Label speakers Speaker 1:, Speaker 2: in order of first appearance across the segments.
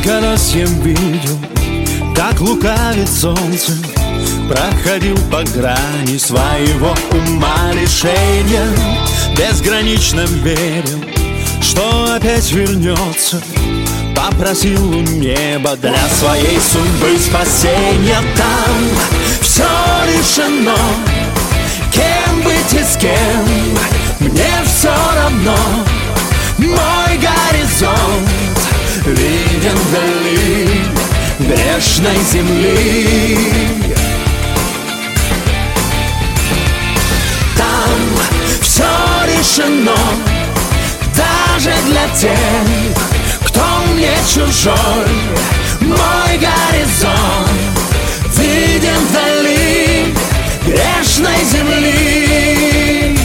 Speaker 1: Сколько раз я видел, как лукавит солнце, проходил по грани своего ума лишения. Безгранично верил, что опять вернется. Попросил у неба для своей судьбы спасения. Там все решено, кем быть и с кем мне все равно. Мой горизонт виден вдали грешной земли. Там все решено, даже для тех, кто мне чужой. Мой горизонт виден вдали грешной земли.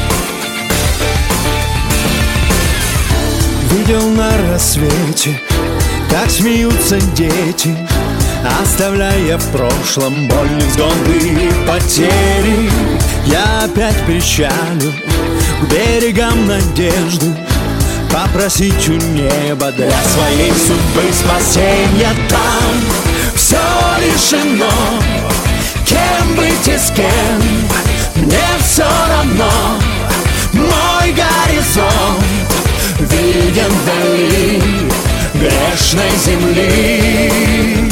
Speaker 1: Видел на рассвете, как смеются дети, оставляя в прошлом боль, невзгоды и потери. Я опять причалю к берегам надежды, попросить у неба для своей судьбы спасения. Там все решено, кем быть и с кем мне все равно. Мой горизонт виден вдали грешной земли.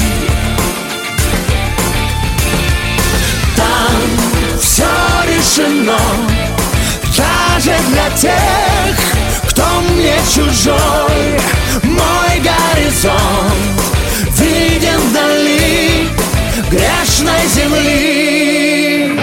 Speaker 1: Там все решено, даже для тех, кто мне чужой. Мой горизонт виден вдали грешной земли.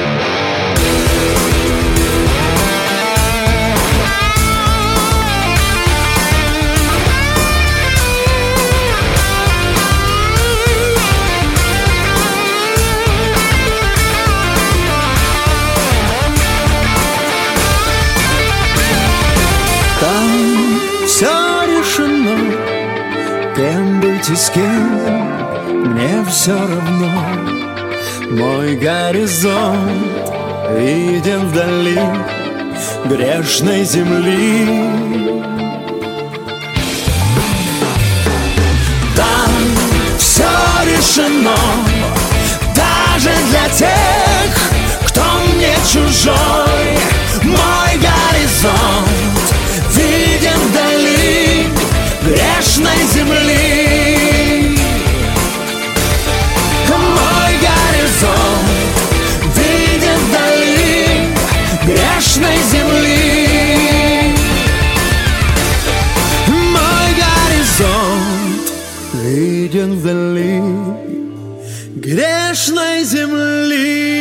Speaker 1: Там все решено, кем быть и с кем мне все равно. Мой горизонт виден вдали грешной земли. Там все решено, даже для тех, кто мне чужой. Мой горизонт виден вдали грешной земли. Мой горизонт виден вдали грешной земли. Мой горизонт виден вдали грешной земли.